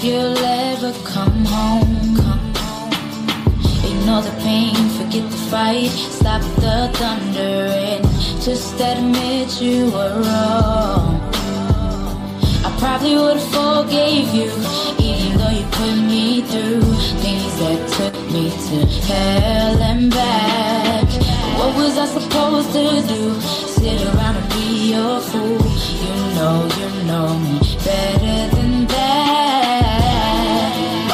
you'll ever come home. Ignore the pain, forget the fight, stop the thunder and just admit you were wrong. I probably would've forgave you, even though you put me through things that took me to hell and back. What was I supposed to do? Sit around and be your fool? You know me better than that.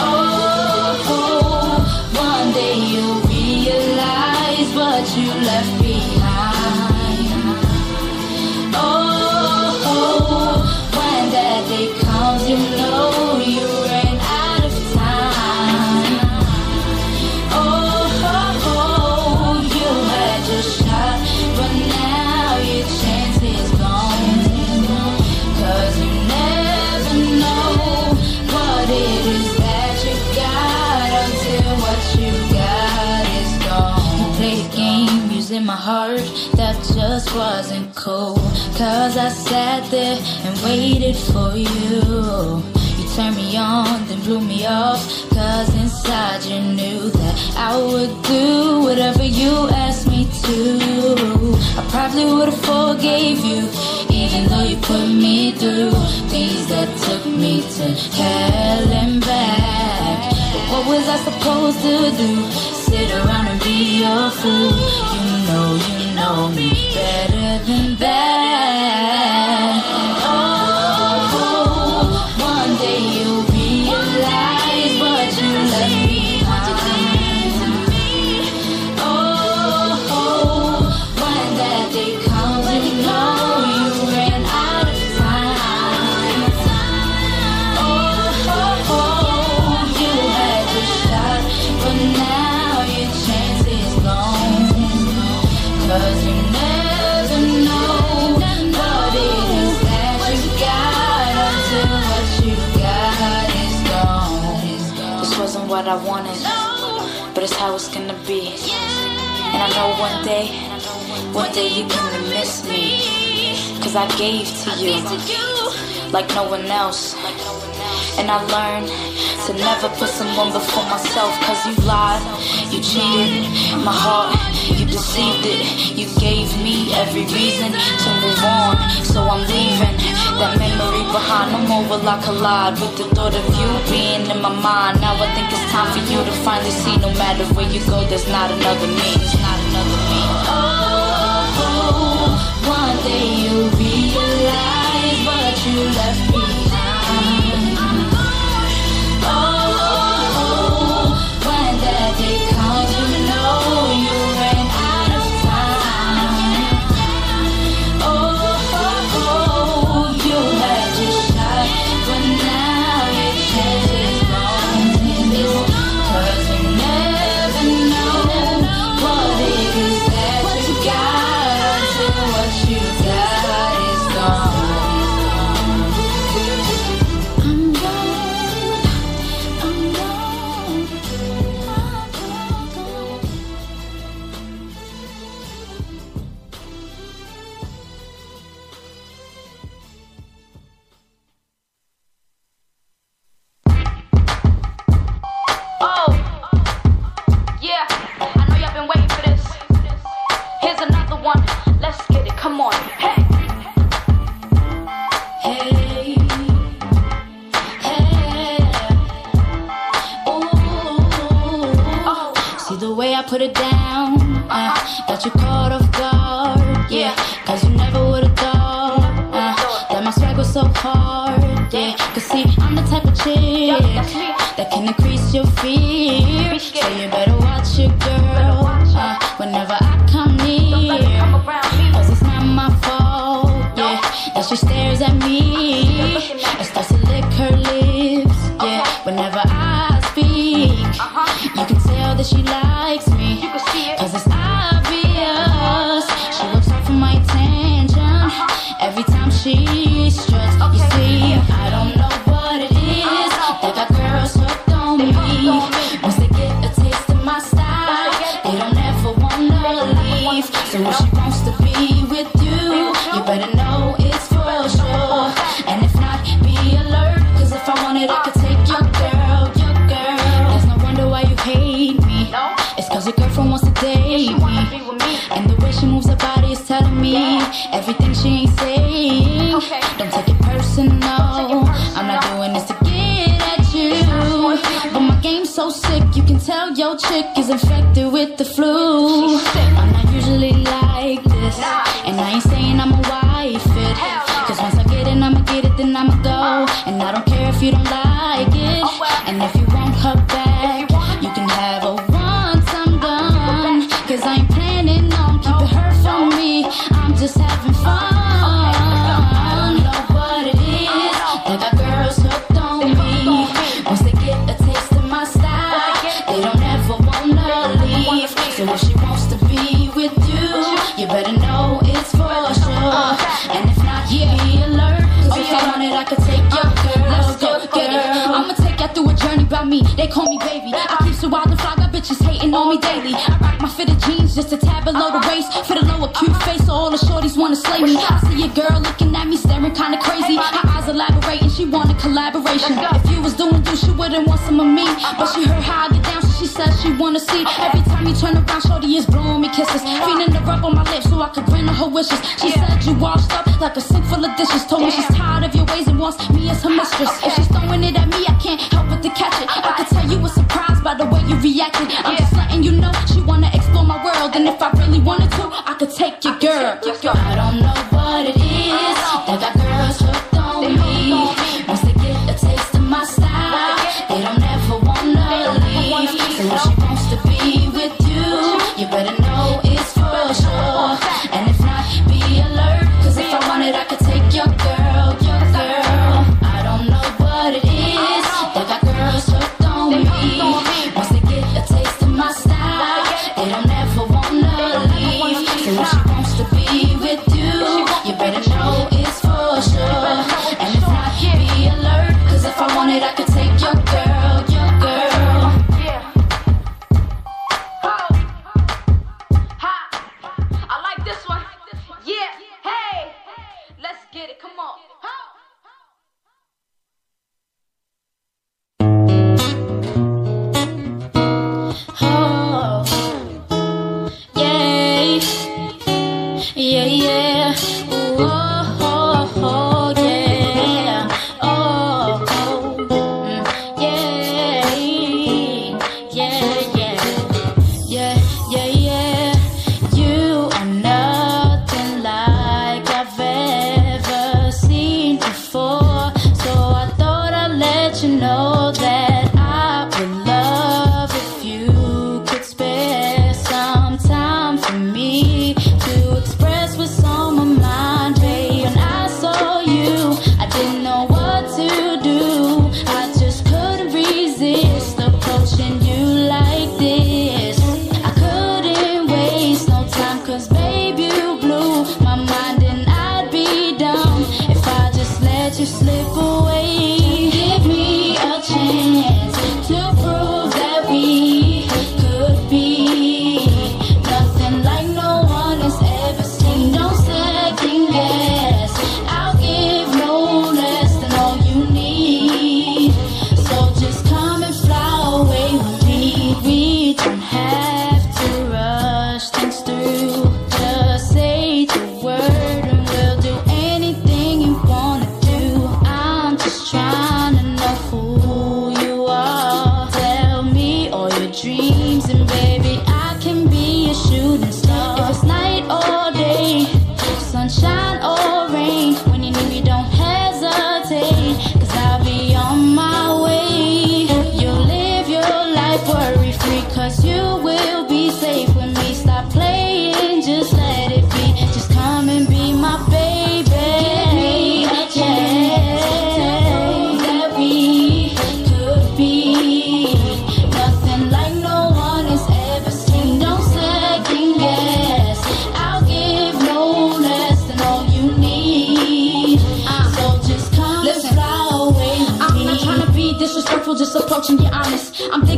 Oh, one day you'll realize what you left behind. Oh, when that day comes, you know you ran out of time. Oh, you had your shot, but now your chance is gone. 'Cause you never know what it is that you got until what you got is gone. You played a game using my heart, that just wasn't cool. 'Cause I sat there and waited for you. You turned me on, then blew me off. 'Cause inside you knew that I would do whatever you asked me to. I probably would've forgave you, even though you put me through things that took me to hell and back. But what was I supposed to do? Sit around and be your fool? You know me better than that. Oh, one day you'll realize what you left behind. Oh, when that day comes, you know you ran out of time. Oh, you had your shot, but now your chance is gone. 'Cause you never know what it is that you got until what you got is gone. This wasn't what I wanted, but it's how it's gonna be. And I know one day you're gonna miss me. 'Cause I gave to you like no one else. And I learned to never put someone before myself. 'Cause you lied, you cheated my heart, you deceived it. You gave me every reason to move on, so I'm leaving that memory behind. No more will I collide with the thought of you being in my mind. Now I think it's time for you to finally see, no matter where you go, there's not another me. There's not another me. Oh, one day you'll realize what you left behind. Oh, when that day comes, you know you ran out of time. Oh, you had your shot, but now your chance is gone. 'Cause you never know what it is that you got until what you got is gone. Put it down, got you caught off guard, yeah. 'Cause you never would've thought that my swag was so hard, yeah. 'Cause see, I'm the type of chick that can increase your fear, so you better watch your girl whenever I come near. 'Cause it's not my fault, yeah, that she stares at me and starts to lick her lips, yeah. Whenever I speak, you can tell that she likes me. 'Cause it's obvious she works hard for my attention every time she struts. You see, I don't know what it is that got girls hooked on me. Once they get a taste of my style, they don't ever wanna leave. So if she wants to be with you, you better know it's for sure. And if not, be alert, 'cause if I wanted, I could take your your girlfriend wants to date me, and the way she moves her body is telling me everything she ain't saying. Don't take it personal, I'm not doing this to get at you, but my game's so sick, you can tell your chick is infected with the flu. I'm not usually like this, and I ain't saying I'm a wife it, cause once I get it, I'ma get it, then I'ma go, and I don't care if you don't like it, and if you want her back, you can have her once I'm done, cause I ain't planning on keeping her from me, I'm just having fun. I don't know what it is that got girls hooked on me. Once they get a taste of my style, they don't ever wanna leave. So if she wants to be with you, you better know it's for sure. And if not, be alert, cause if I wanted, I could take your girl. Let's go, girl. I'ma take you through a journey by me. They call me baby. I keep so wild and fly, got bitches hating on me daily. I rock my fitted jeans just a tab below the waist, for the lower cute face, so all the shorties wanna slay me. I see a girl looking at me, staring kinda crazy. Her eyes elaborating, she wanted collaboration. If you was doing you, she wouldn't want some of me, but she heard how I get down, so she said she wanna see. Every time you turn around, shorty is blowing me kisses, feeling the rub on my lips so I could grant her wishes. She said you washed up like a sink full of dishes. Told me she's tired of your ways and wants me as her mistress. If she's throwing it at me, I can't help but to catch it. I could tell you were surprised by the way you reacted. I'm just letting you know she wanna explore my world, and if I really wanted to, I could take your girl. I don't know what it is that got girls hooked on me. Once they get a taste of my style, they don't ever wanna leave. So if she wants to be with you, you better know it's for sure. And if not, be alert, cause if I wanted, I could take your girl, your girl. I don't know what it is that got girls hooked on me. Once they get a taste of my style, they don't ever wanna leave. So if she wants to be with you, you better know it's for sure. And if not, be alert, cause if I wanted, I could take your girl, your girl. I like this one. Yeah, hey, let's get it, come on. Oh, yeah, yeah, yeah. Ooh, oh, oh, yeah. Oh, oh, yeah, yeah, yeah, yeah, yeah. You are nothing like I've ever seen before, so I thought I'd let you know that I would love if you could spare some time for me to express what's on my mind, babe. When I saw you, I didn't know what to do. I just couldn't resist approaching you like this. I couldn't waste no time, cause babe, you blew my mind, and I'd be dumb if I just let you slip away. Give me a chance to prove that we could be nothing like no one has ever seen. Don't second guess, I'll give no less than all you need. So just come and fly away with me. We don't have to rush things through. Just say the word and we'll do anything you wanna do. I'm just trying to know who you are. Tell me all your dreams, and baby, I can be a shooting star. If it's night or day, sunshine or rain, when you need me, don't hesitate, cause I'll be on my way. You'll live your life worry free, cause you will be safe with me. Stop playing, just let it be. Just come and be my baby. Give me a chance to prove that we could be nothing like no one has ever seen. Don't second guess, I'll give no less than all you need. So just come and fly away with me. I'm not trying to be disrespectful, just approaching you honest. I'm digging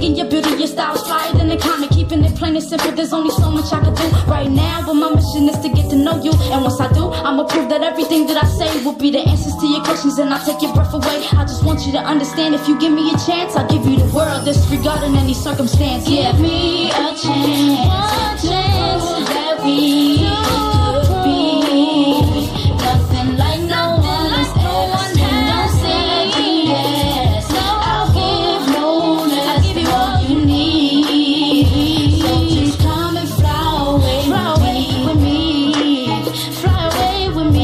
digging your beauty, your style's flyer than the comic. Keeping it plain and simple, there's only so much I can do right now. But my mission is to get to know you. And once I do, I'ma prove that everything that I say will be the answers to your questions. And I'll take your breath away. I just want you to understand, if you give me a chance, I'll give you the world, disregarding any circumstance. Give me a chance, one chance that we could be nothing like no one else. And I'm saying yes. I'll give no less than what you need. So just come and fly away with me. Fly away with me.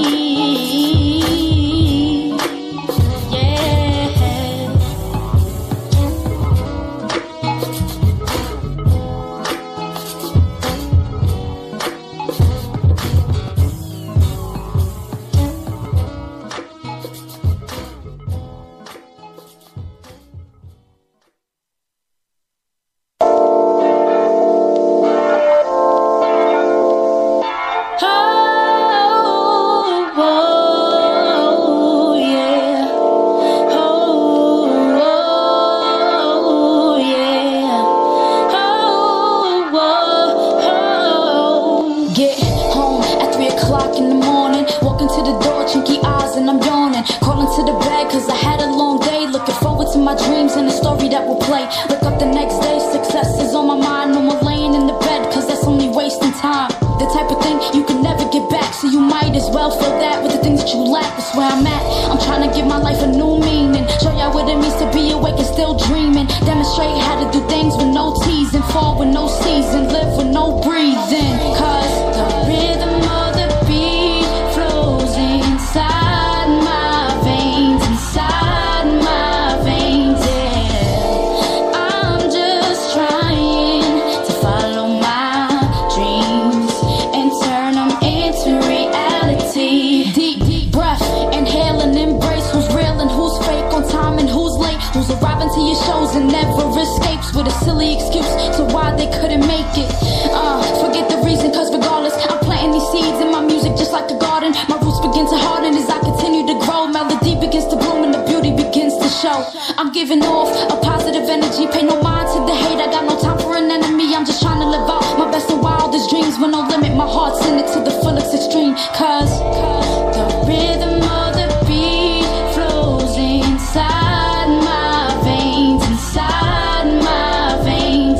I'm giving off a positive energy. Pay no mind to the hate. I got no time for an enemy. I'm just trying to live out my best and wildest dreams with no limit. My heart's in it to the fullest extreme. Cause the rhythm of the beat flows inside my veins. Inside my veins,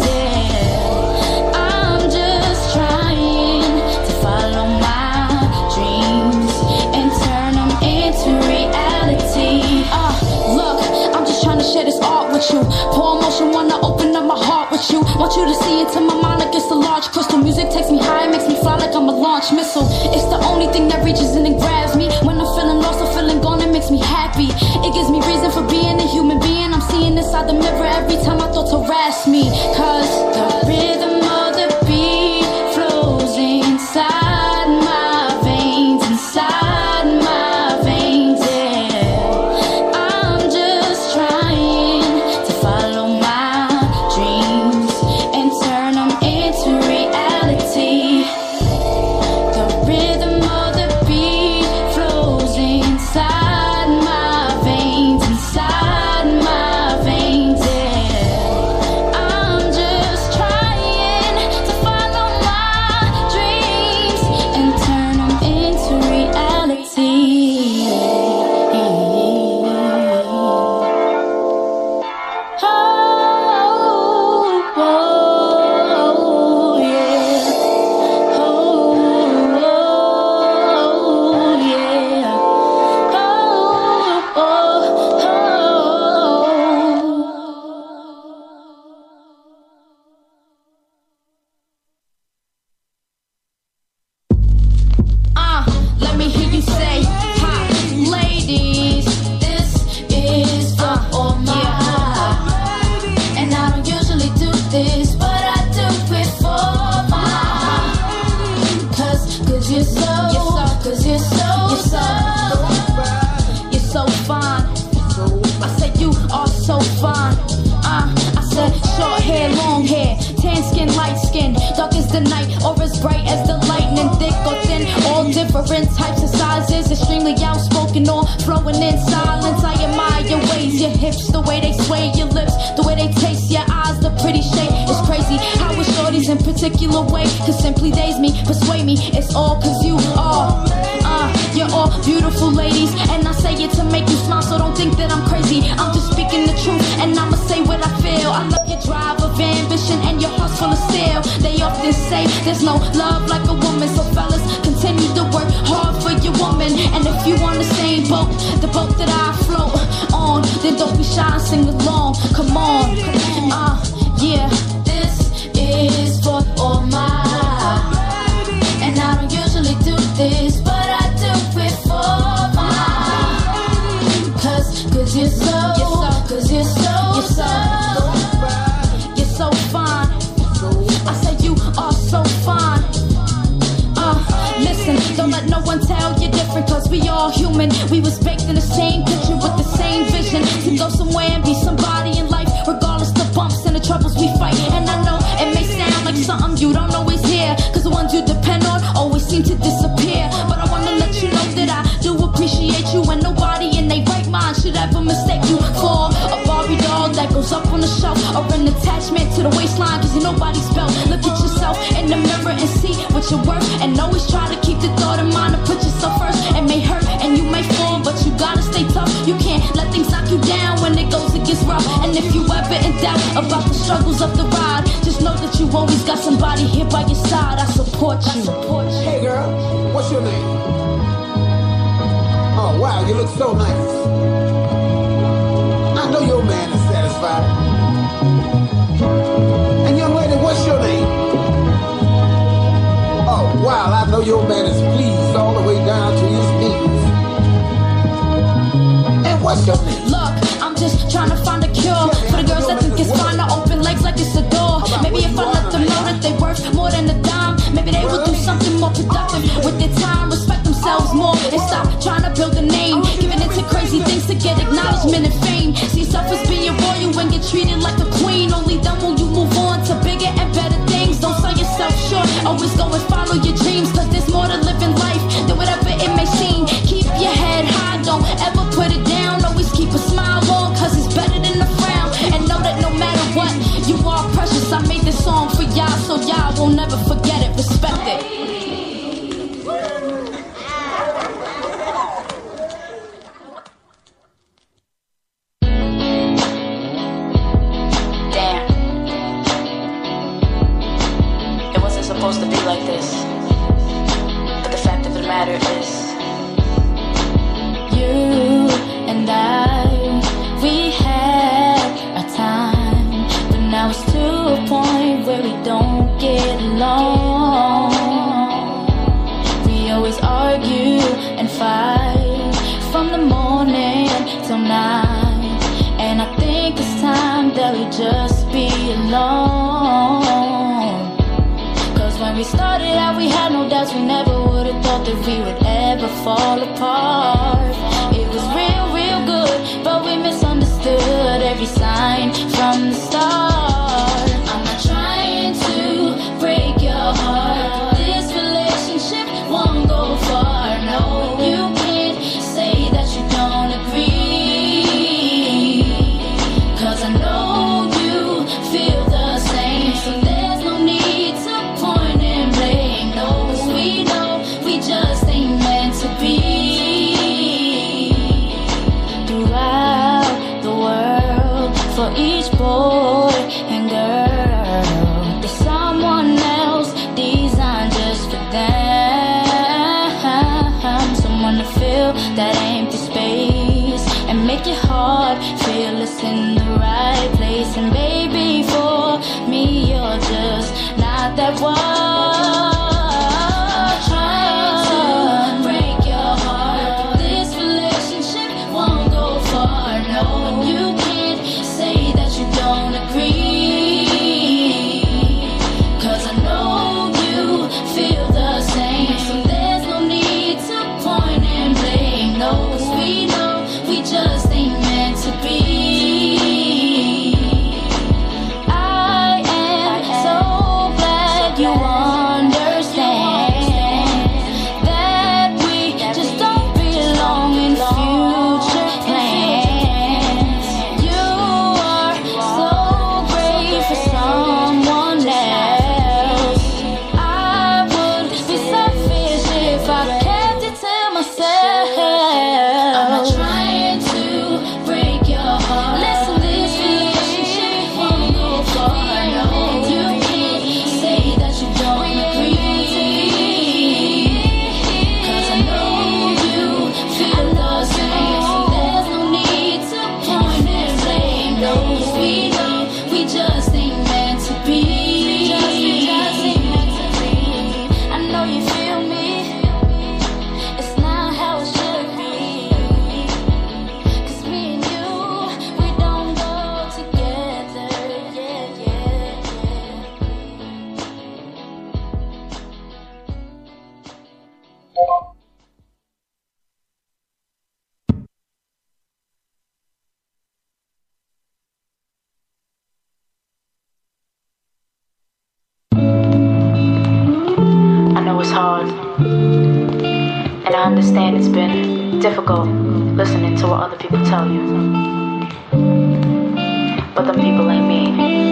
yeah. I'm just trying to follow my dreams and turn them into reality. Look, I'm just trying to share this art with you. Pour emotion, wanna open up my heart with you. Want you to see into my mind like it's a large crystal. Music takes me high, makes me fly like I'm a launch missile. It's the only thing that reaches in and grabs me. When I'm feeling lost or feeling gone, it makes me happy. It gives me reason for being a human being. I'm seeing inside the mirror every time my thoughts harass me. Cause the rhythm of the beat flows inside my veins. Inside my veins, yeah. I'm just trying to follow my dreams and turn them into reality. The rhythm of the beat flows inside my veins. Inside my veins, yeah. I'm just trying to follow my dreams and turn them into reality. Oh, yeah. Oh, yeah. Let me hear you say, hi, ladies, this is for all my. And I don't usually do this, but I do it for my. Cause you're so fine. I said you are so fine. I said short hair, long hair, tan skin, light skin, dark as the night, or as bright as the lightning, thick or thin, all different types of sizes, extremely outspoken or flowing in silence. I admire your ways, your hips, the way they sway, your lips, the way they taste, your particular way could simply daze me, persuade me. It's all cause you are. You're all beautiful ladies, and I say it to make you smile, so don't think that I'm crazy. I'm just speaking the truth, and I'ma say what I feel. I love your drive of ambition and your heart's full of steel. They often say there's no love like a woman, so fellas, continue to work hard for your woman. And if you on the same boat, the boat that I float on, then don't be shy and sing along. Come on, yeah. This is for all my, and I don't usually do this, but I do it for my, cause you're so fine. I say you are so fine. Listen, don't let no one tell you different, cause we all human. We was baked in the same picture with the same vision, to go somewhere and be somebody in life, regardless the bumps and the troubles we fight. And I know it may sound like something you don't always hear, cause the ones you depend on always seem to disappear. But I wanna let you know that I do appreciate you, and nobody in their right mind should ever mistake you for a Barbie doll that goes up on the shelf, or an attachment to the waistline, cause you're nobody's belt. Look at yourself in the mirror and see what you're worth, and always try to keep the thought in mind to put yourself first. It may hurt and you may fall, but you gotta stay tough. You can't let things knock you down when it goes, it gets rough. And if you ever in doubt about the struggles of the ride, just know that you always got somebody here by your side. I support you. Hey girl, what's your name? Oh wow, you look so nice. I know your man is satisfied. And young lady, what's your name? Oh wow, I know your man is pleased all the way down to his knees. And what's your name? Look, I'm just trying to find a cure for the girls that think it's fine to open legs like it's a door. Maybe if I let them know that they worth more than a dime, maybe they will do something more productive with their time, respect themselves more, and stop trying to build a name, giving into crazy things to get acknowledgement and fame. See yourself as being royal when you're treated like a queen. Only then will you move on to bigger and better things. Don't sell yourself short, always go and follow your dreams, cause there's more to living life than whatever it may seem. Keep your head high, don't ever put it down. Always keep a smile on, cause it's better than a frown. And know that no matter what, you are precious. I made this song for y'all, so y'all will never forget it. Respect it. Supposed to be like this, but the fact of the matter is, you and I, we had our time, but now it's to a point where we don't get along. We always argue and fight from the morning till night, and I think it's time that we just be alone. When we started out, we had no doubts. We never would have thought that we would ever fall apart. It was real, real good, but we misunderstood every sign from the start. I'm not trying to break your heart. This relationship won't go far. No, you can't say that you don't agree, cause I know you feel the same. So there's no need to point and blame. No, we know we just ain't meant to be. Throughout the world, for each boy and girl, there's someone else designed just for them. Someone to fill that empty space and make your heart feel it's in the right place. And baby, for me, you're just not that one. I'm trying to break your heart. This relationship won't go far. No, you can't say that you don't agree, cause I know you feel the same. So there's no need to point and blame. No, cause we know we just ain't meant to be. I am so glad you are. understand it's been difficult listening to what other people tell you. But them people ain't me.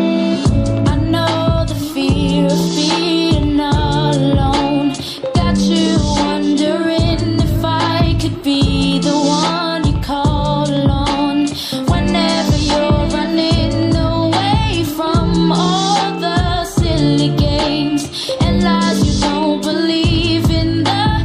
I know the fear of being alone got you wondering if I could be the one you call on whenever you're running away from all the silly games and lies you don't believe in, the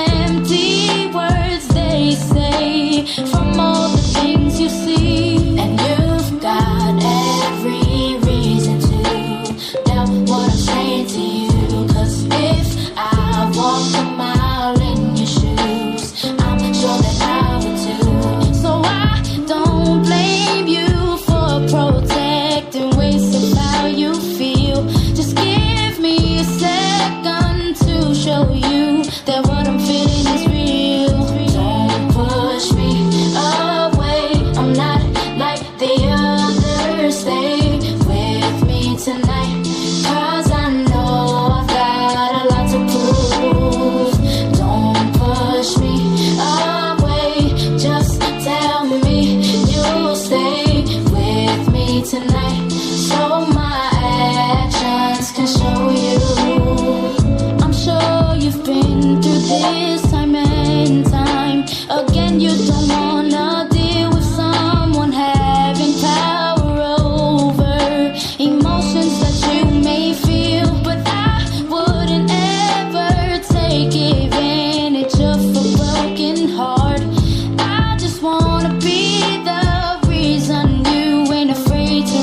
empty words they say from all the things you see. And you've got every reason to doubt what I'm saying to you, 'cause if I walked a mile in your shoes, I'm sure that I would too. So I don't blame you for protecting ways of how you feel. Just give me a second to show you that what I'm feeling is real. Don't push me away, I'm not like the others. Stay with me tonight, 'cause I know I've got a lot to prove. Don't push me away, just tell me you'll stay with me tonight, so my actions can show you. I'm sure you've been through this time and time again. You don't wanna deal with someone having power over emotions that you may feel, but I wouldn't ever take advantage of a broken heart. I just wanna be the reason you ain't afraid to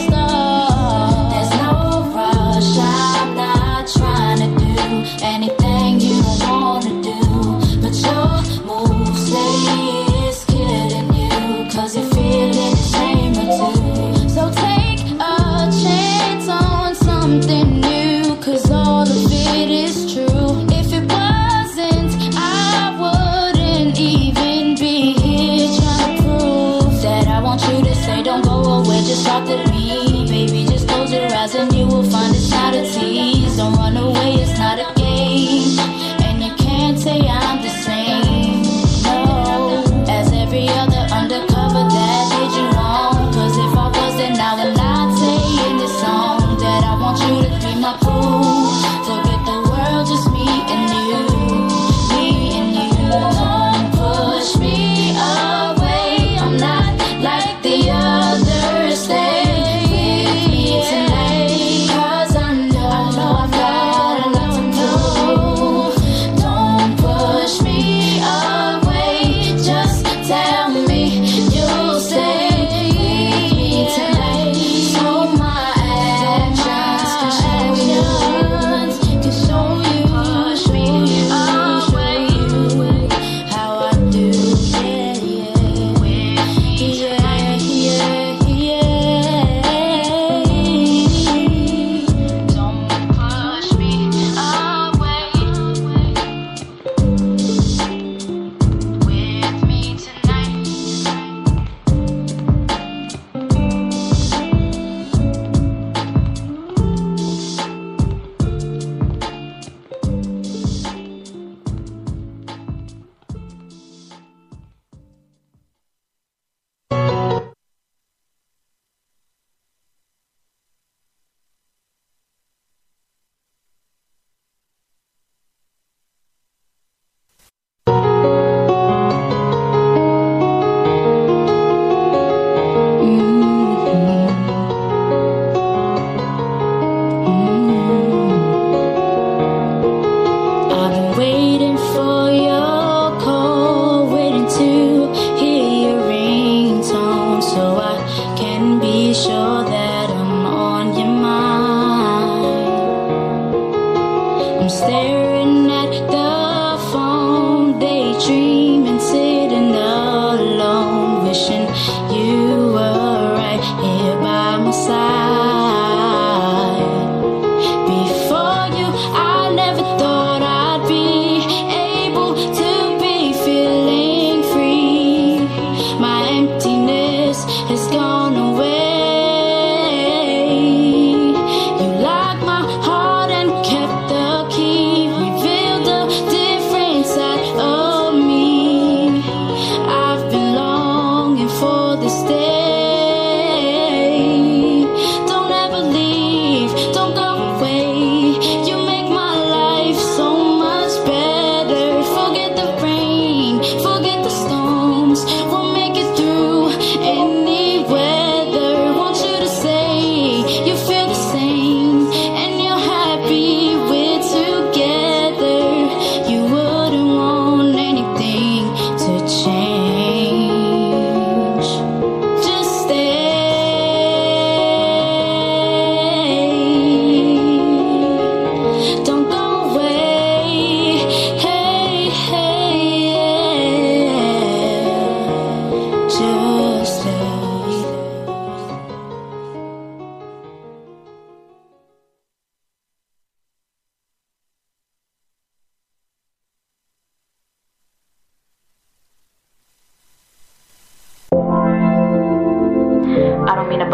restart. There's no rush, I'm not trying to do anything you don't wanna do, but your move say it's killing you, 'cause you're feeling the same or two. So take a chance on something new, 'cause all of it is true. If it wasn't, I wouldn't even be here trying to prove that I want you to say don't go away, just talk to me. Baby, just close your eyes and you will find it's not a tease. Don't run away, it's not a game, and you can't say I'm the same, no, as every other undercover that did you wrong. 'Cause if I was, then I would not say in this song that I want you to be my proof. Forget the world, just me and you, me and you. Don't push me away, I'm not like the others. Stay with me tonight, 'cause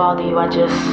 bother you. I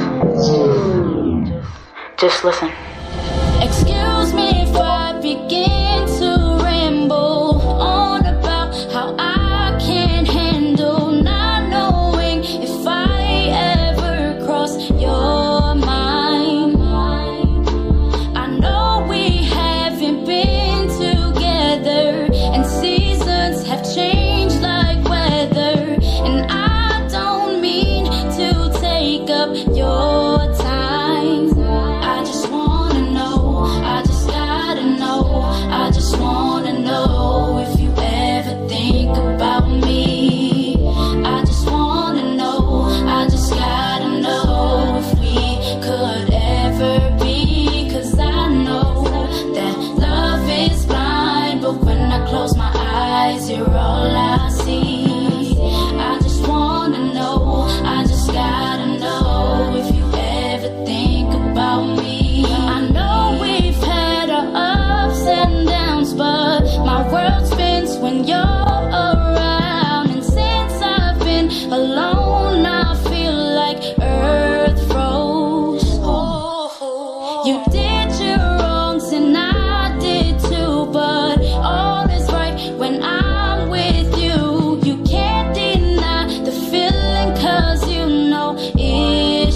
just listen. Excuse me if I begin to ramble on about how I can't handle not knowing if I ever cross your mind. I know we haven't been together and seasons have changed like weather, and I don't mean to take up your time. I just wanna know, I just gotta know, I just wanna know if you ever think about me. I just wanna know, I just gotta know if we could ever be. 'Cause I know that love is blind, but when I close my eyes, you're all I see. I just wanna know, I just gotta know if you ever think about me. I know we've had our ups and downs, but my world spins when you're around. And since I've been alone, I feel like earth froze. You did your wrongs and I did too, but all is right when I'm with you. You can't deny the feeling, 'cause you know it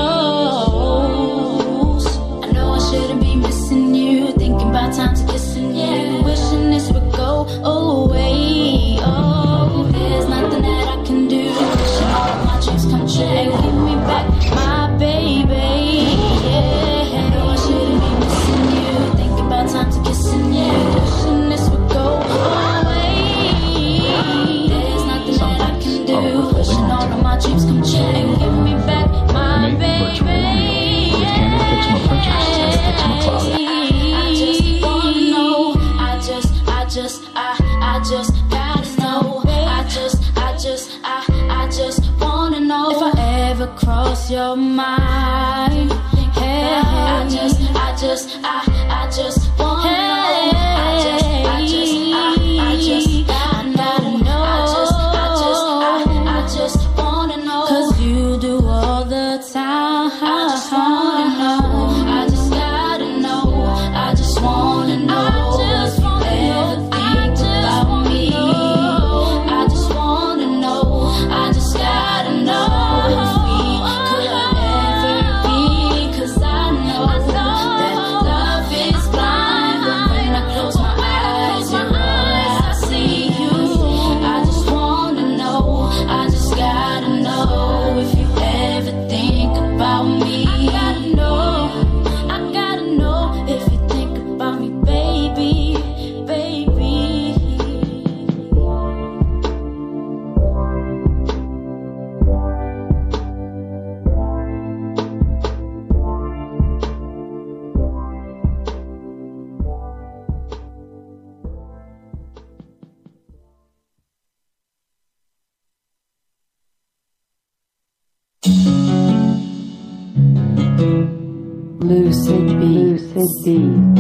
shows. I know I shouldn't be missing you, thinking about times of kissing you, wishing this would go away. Oh, there's nothing that I can do, wishing all of my dreams come true. Give me back my baby, yeah. I know I shouldn't be missing you, thinking about times of kissing you, wishing this would go away. There's nothing that I can do, wishing all of my dreams come true. Give me back my baby, yeah. I just wanna know, I just gotta know. I just wanna know if I ever cross your mind. Hey, I just wanna know. I just wanna know. 'Cause you do all the time. I just wanna know. I just gotta know. I just wanna know. If you ever think about me. I just wanna know. I just gotta know if we could ever be. 'Cause I know that love is blind, but when I close my eyes, you're all I see. You. I just wanna know. I just gotta know if you ever think about me. I gotta know if you think about me, baby, baby. Lucid Beats.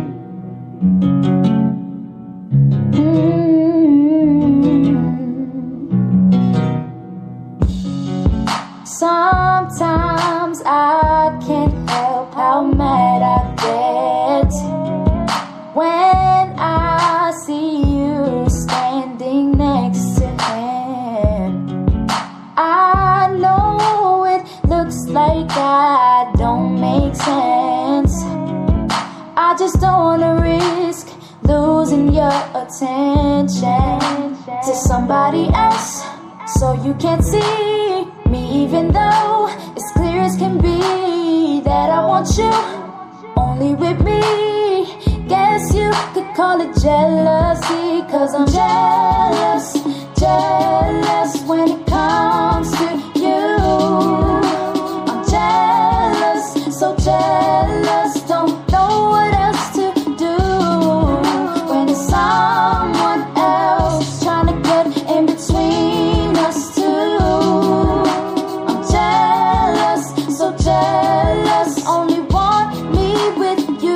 Sometimes I can't help how mad I get when I see you standing next to him. I know it looks like I don't make sense. I just don't wanna risk losing your attention to somebody else, so you can't see me, even though it's clear as can be that I want you only with me. Guess you could call it jealousy, 'cause I'm jealous, jealous when it comes to you. I'm jealous, so jealous, don't know what else to do when it's someone else trying to get in between us two. I'm jealous, so jealous, only want me with you.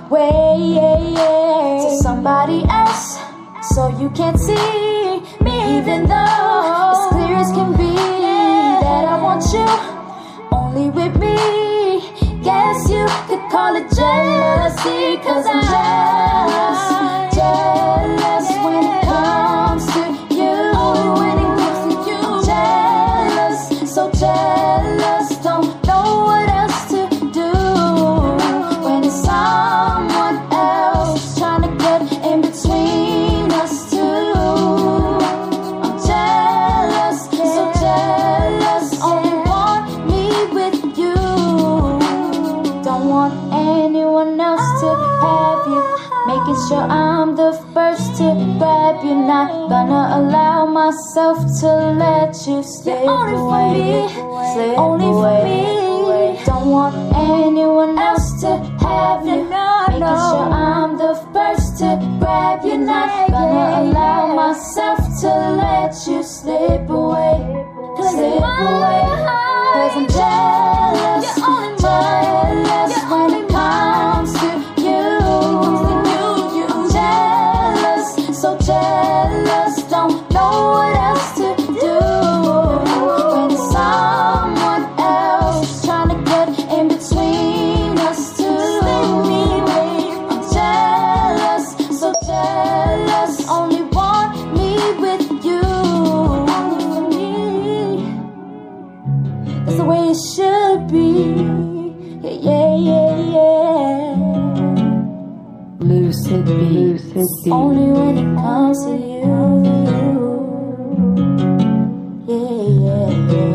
way to somebody else, so you can't see me, even though it's clear as can be that I want you only with me. Guess you could call it jealousy, 'cause I'm jealous, jealous when it comes to you. Only when it comes to you. Jealous, so jealous, don't know what else to do when it's someone else trying to get in between us two. I'm jealous, so jealous, only want me with you. Don't want anyone else to have you. Making sure I'm the first to grab you. Not gonna allow myself to let you slip away. Slip only away. For me. Don't want anyone else to have you. Making sure I'm the first to grab you. Not gonna allow myself to let you slip away. Slip away. 'Cause I'm jealous, jealous when it comes to you. I'm jealous, so jealous, don't know what else to do when it's someone else trying to get in between us two. I'm jealous, so jealous, only want me with you. That's the way it should be. Yeah. Lucid beats. Only when it comes to you. Yeah.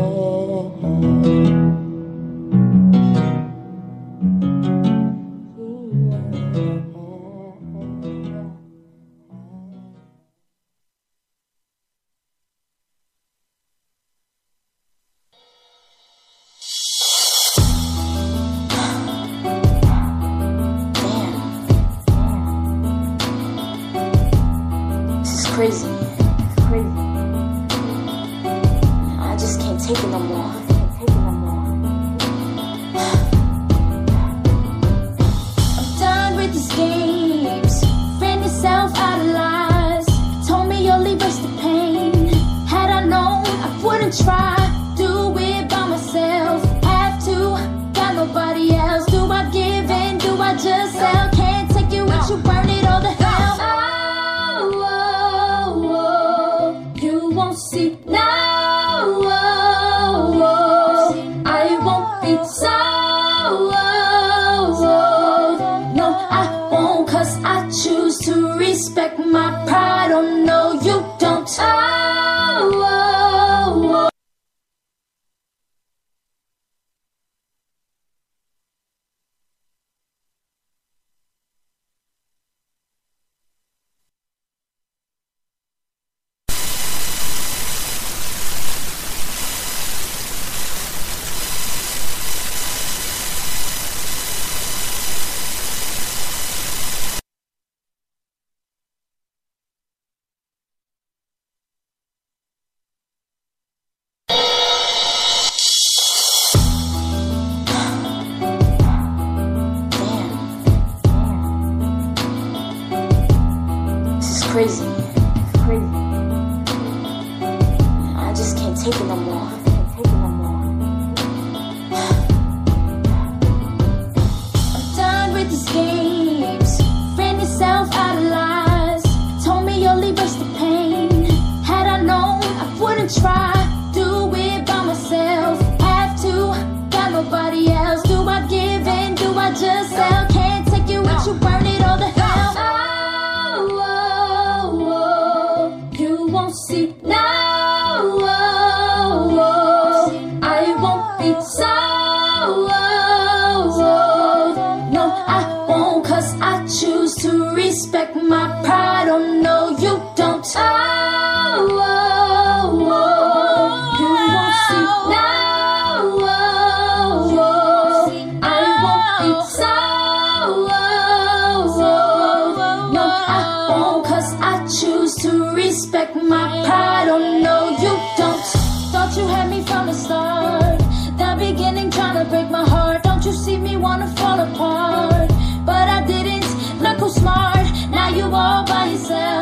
Crazy. I just can't take it no more. I'm done with these games. Friend yourself out of lies. Told me you'll leave us the pain. Had I known, I wouldn't try. Do it by myself. Have to, got nobody else. Do I give in? Do I just sell? Can't take it with you, burn it all the hell. See now, I won't be so. No, I won't, 'cause I choose to respect my pride. Oh no, you don't. Crazy. I just can't take it no more. I'm done with these games. Friend yourself out of lies. Told me you'll leave us the pain. Had I known, I wouldn't try. Do it by myself. Have to, got nobody else. Do I give in? Do I just sell? Can't take it with you, burn it all the hell. See now, I won't be so. No, I won't, 'cause I choose to respect my pride. Oh no, you don't. You won't see now, I won't be so. No, I won't, 'cause I choose to respect my pride. Oh no, you don't. Thought you had me from the start. That beginning trying to break my heart. Don't you see me wanna fall apart? But I didn't now you all by yourself.